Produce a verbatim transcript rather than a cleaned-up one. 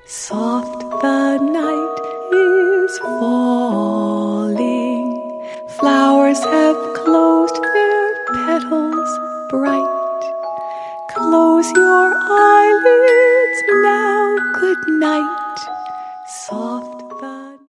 Soft the night is falling, flowers have closed their petals bright. Close your eyelids now, good night. Soft